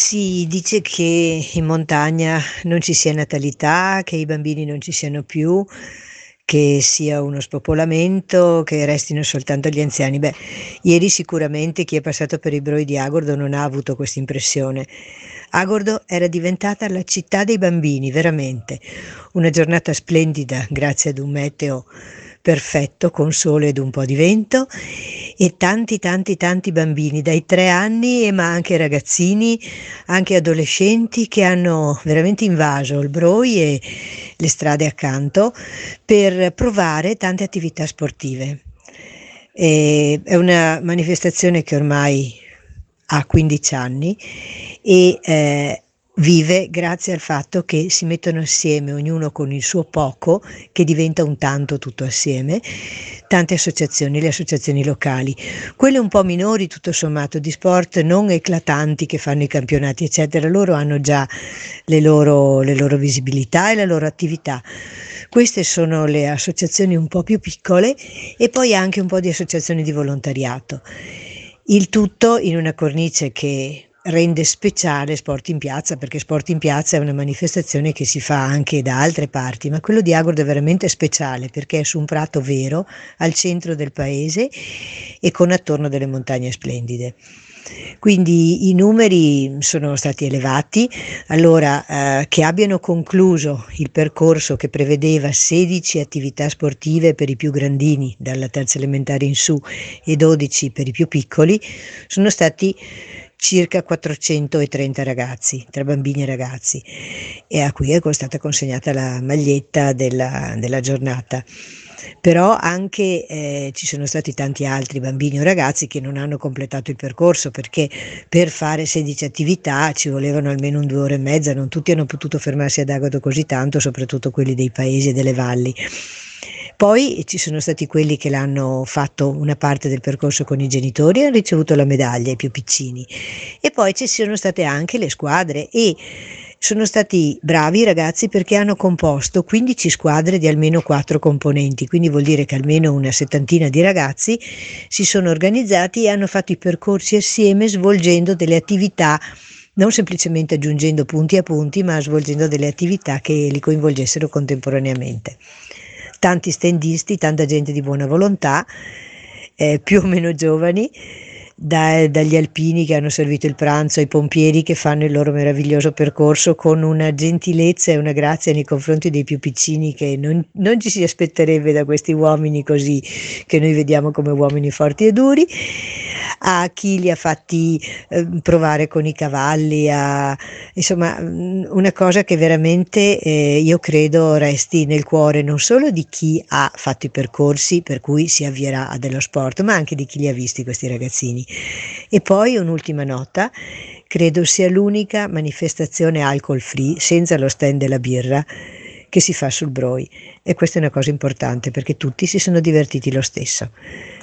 Si dice che in montagna non ci sia natalità, che i bambini non ci siano più, che sia uno spopolamento, che restino soltanto gli anziani. Beh, ieri sicuramente chi è passato per i broi di Agordo non ha avuto questa impressione. Agordo era diventata la città dei bambini, veramente. Una giornata splendida, grazie ad un meteo perfetto, con sole ed un po' di vento, e tanti tanti tanti bambini dai 3 anni, ma anche ragazzini, anche adolescenti, che hanno veramente invaso il Broi e le strade accanto per provare tante attività sportive. È una manifestazione che ormai ha 15 anni e vive grazie al fatto che si mettono assieme, ognuno con il suo poco, che diventa un tanto tutto assieme, tante associazioni, le associazioni locali, quelle un po' minori tutto sommato, di sport non eclatanti che fanno i campionati eccetera. Loro hanno già le loro visibilità e la loro attività. Queste sono le associazioni un po' più piccole, e poi anche un po' di associazioni di volontariato. Il tutto in una cornice che rende speciale Sport in Piazza, perché Sport in Piazza è una manifestazione che si fa anche da altre parti, ma quello di Agordo è veramente speciale perché è su un prato vero, al centro del paese e con attorno delle montagne splendide. Quindi i numeri sono stati elevati. Allora, che abbiano concluso il percorso che prevedeva 16 attività sportive per i più grandini, dalla terza elementare in su, e 12 per i più piccoli, sono stati circa 430 ragazzi, tra bambini e ragazzi, e a cui è stata consegnata la maglietta della giornata. Però anche ci sono stati tanti altri bambini o ragazzi che non hanno completato il percorso, perché per fare 16 attività ci volevano almeno 2 ore e mezza, non tutti hanno potuto fermarsi ad Agordo così tanto, soprattutto quelli dei paesi e delle valli. Poi ci sono stati quelli che l'hanno fatto una parte del percorso con i genitori e hanno ricevuto la medaglia, i più piccini. E poi ci sono state anche le squadre, e sono stati bravi i ragazzi perché hanno composto 15 squadre di almeno 4 componenti, quindi vuol dire che almeno una settantina di ragazzi si sono organizzati e hanno fatto i percorsi assieme, svolgendo delle attività, non semplicemente aggiungendo punti a punti, ma svolgendo delle attività che li coinvolgessero contemporaneamente. Tanti stendisti, tanta gente di buona volontà, più o meno giovani, dagli alpini che hanno servito il pranzo, ai pompieri che fanno il loro meraviglioso percorso con una gentilezza e una grazia nei confronti dei più piccini che non ci si aspetterebbe da questi uomini così, che noi vediamo come uomini forti e duri, a chi li ha fatti provare con i cavalli, insomma una cosa che veramente io credo resti nel cuore non solo di chi ha fatto i percorsi per cui si avvierà a dello sport, ma anche di chi li ha visti, questi ragazzini. E poi un'ultima nota: credo sia l'unica manifestazione alcol free senza lo stand della birra che si fa sul Broi, e questa è una cosa importante perché tutti si sono divertiti lo stesso.